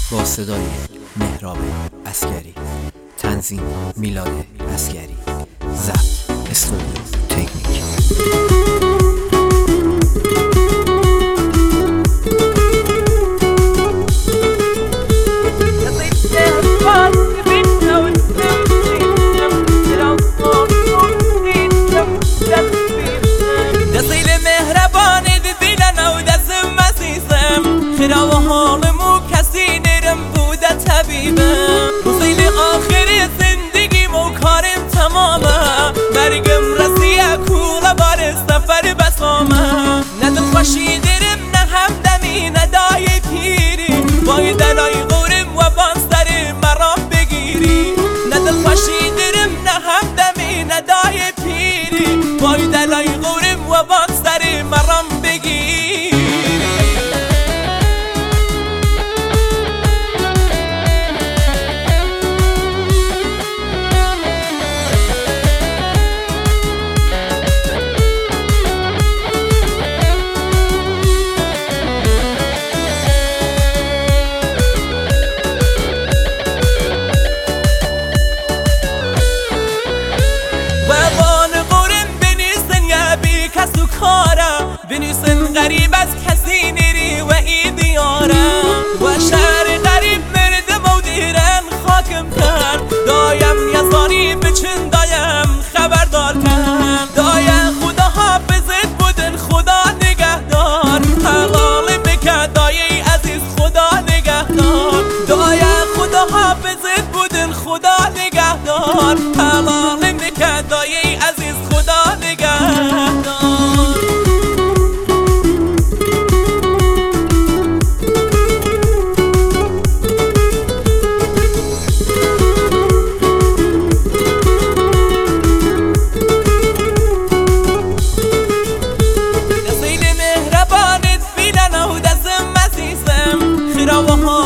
با صدای مهراب عسگری، تنظیم میلاد عسگری، ضبط استودیو تکنیک. خرا و حالمو کسی نرم بوده طبیبم روزیل آخر زندگیم و کارم تمامه مرگم رسیه کوله بار سفر بسامه نه دل خوشی درم نه همدمی نه دای پیری وای دلای غورم و بانستر مرام بگیری نه دل خوشی درم نه همدمی نه دای پیری وای دلای غورم و بانستر مرام بگیری. بنویسن غریب از کسی نری و ای دیارم و شهر غریب مرده و دیرن خاکم کن دایم یزانی بچن دایم خبردار کن دایم خدا حافظت بودن خدا نگهدار حلال بکن دایی عزیز خدا نگهدار دایم خدا حافظت بودن خدا نگهدار حلال بکن دایی عزیز خدا نگهدار. خرا و